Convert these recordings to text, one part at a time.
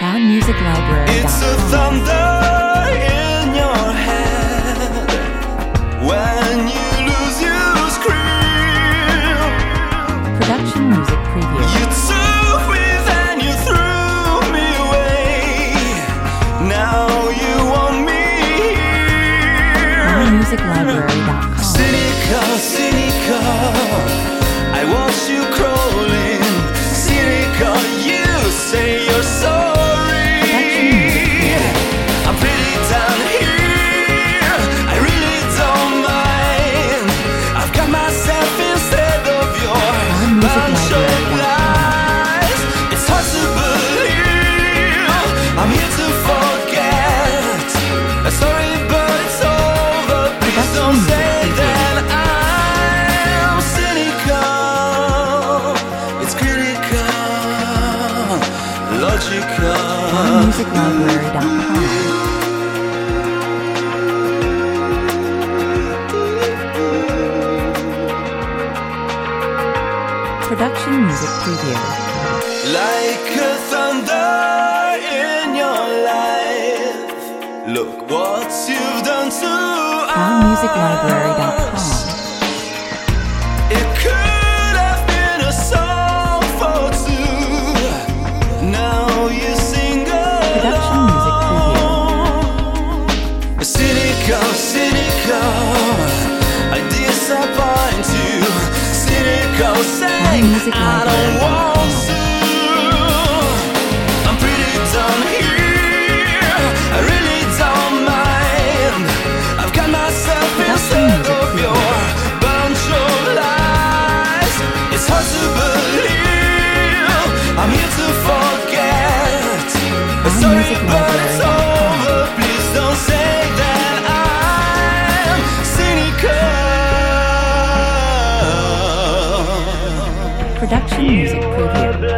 It's a PoundMusicLibrary.com. thunder in your head. When you lose, you scream. Production music preview. You took me, then you threw me away. Now you want me here. PoundMusicLibrary.com. Cynical, cynical, I watch you crawling. Cynical, you say you're sorry. I'm pretty down here, I really don't mind. I've got myself instead of your bunch of lies. It's hard to believe I'm here to forget. Sorry, but it's over. Please don't say that I'm cynical. It's critical, logical. PoundMusicLibrary.com. Production music preview. Like a thunder in your life. Look what you've done to us. PoundMusicLibrary.com. It could have been a song for two. Now you sing Production music alone. Cynical, cynical, I disappoint you. Cynical, saying I don't want to. I'm pretty done here, I really don't mind. I've got myself instead of your bunch of lies. It's hard to believe I'm here to forget. Sorry, but it's over. Please don't say that I'm cynical. Production music preview.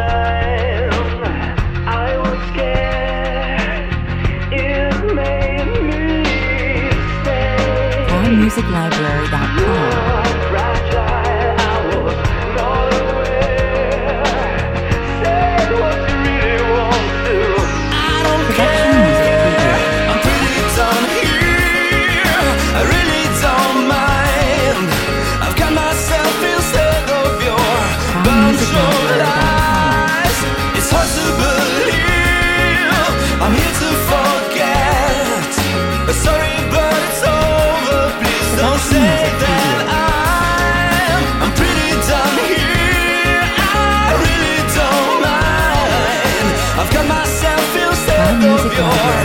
I was scared. It made me stay. PoundMusicLibrary.com. Fragile, I was not aware. Say what you really want to. I don't Production music preview. I'm pretty done here, I really don't mind. I've got myself instead of your bunch of lies. It's hard to believe I'm here to forget. Sorry, but it's over. Please don't say that I'm pretty done here, I really don't mind. I've got myself instead of your